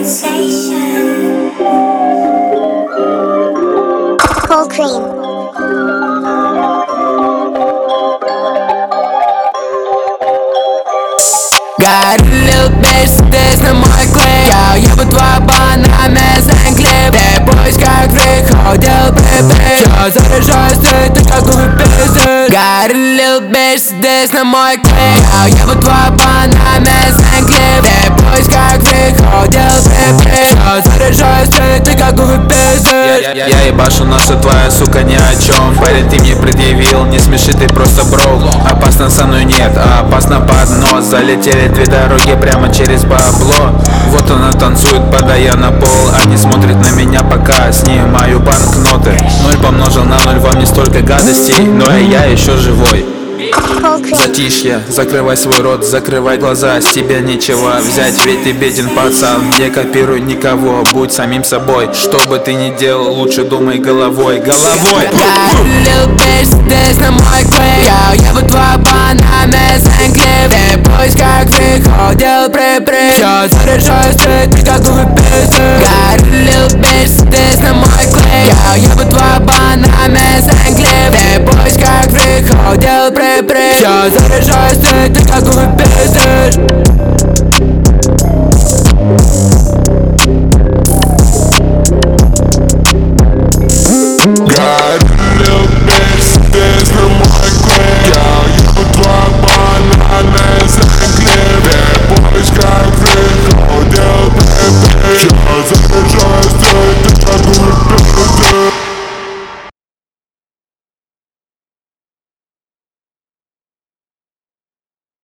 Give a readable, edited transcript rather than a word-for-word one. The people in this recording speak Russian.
Cold cream. Got a little bitch, здесь на мой клей. Я бы твоя банамезный клип. Ты поисках приходил припри. Чё заряжаюсь ты как пиздец. Got a little bitch, здесь на мой клей. Я бы твоя банамезный клип. Ты поисках приходил припри. Чё заряжаюсь ты как пиздец. Я ебашу, но что твоя сука ни о чем. Парень, ты мне предъявил, не смеши, ты просто броу. Опасно со мной нет, а опасно под нос. Залетели две дороги прямо через бабло. Вот она танцует, падая на пол. Они смотрят на меня, пока снимаю банкноты. 0 помножил на 0, во мне столько гадостей, но я еще живой. Затишье, закрывай свой рот, закрывай глаза. С тебя нечего взять, ведь ты беден пацан. Не копируй никого, будь самим собой. Что бы ты ни делал, лучше думай головой. Головой! Little bitch, здесь на мой клей. Я бы твоя банамезный клип. Ты поисках приходил припри. Чё заряжаюсь ты как пиздец. Got a little bitch, здесь на мой клей. Я бы твоя банамезный клип. Ты поисках приходил припри. Чё заряжаюсь ты как пиздец.